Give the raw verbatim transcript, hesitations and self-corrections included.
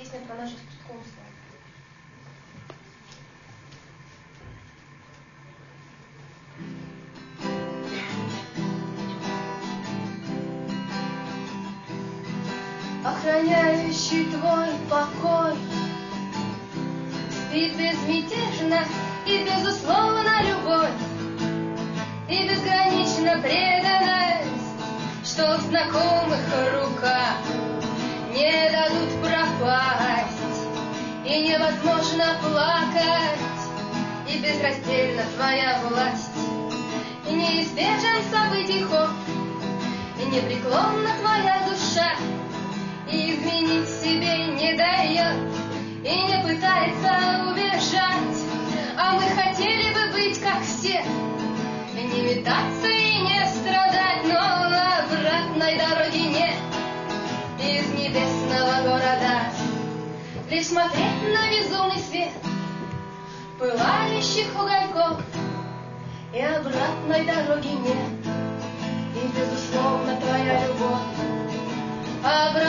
песня про наше скотство. Охраняющий твой покой спит безмятежно и безусловно любовь, и безгранично преданность, что в знакомых руках не дадут пропасть, и невозможно плакать, и безраздельна твоя власть, и неизбежен событий ход, и непреклонна твоя душа, и изменить себе не дает, и не пытается убежать. А мы хотели бы быть как все, и не метаться и не страдать, но обратной дороги нет из небесного города. Лишь смотреть на безумный свет пылающих угольков, и обратной дороги нет, и безусловно твоя любовь. Обратной